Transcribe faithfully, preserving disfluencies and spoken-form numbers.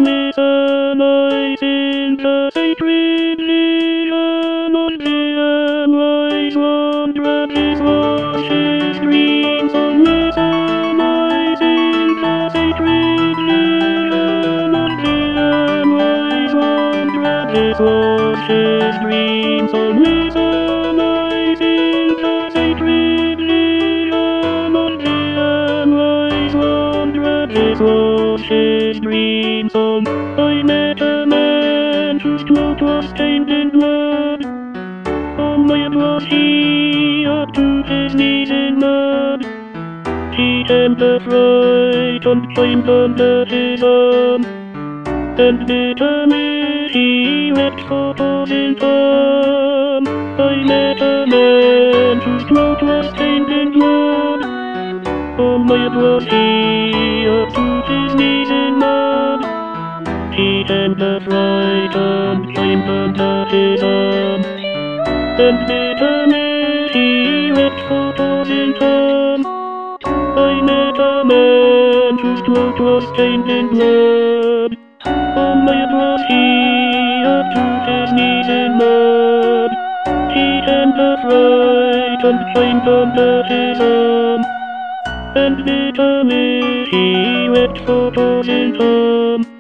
with a knife in the sacred vision of the wise one grudges wash his dreams on with a knife in the sacred vision of the wise one grudges wash his dreams on with a knife in the sacred vision of the wise one grudges wash his dreams on. I met a man whose cloak was stained in blood. Only it was he up to his knees in mud. He and the fright and climbed under his arm, and determined he wept for in time. I met a man whose cloak was stained in blood. Only it was he up to his knees in mud. He and the frightened climbed under his arm, and determined he wept for in time. I met a man whose cloak was stained in blood. Only it was he up to his knees in mud. He and the frightened climbed under his arm, and determined he wept for in time.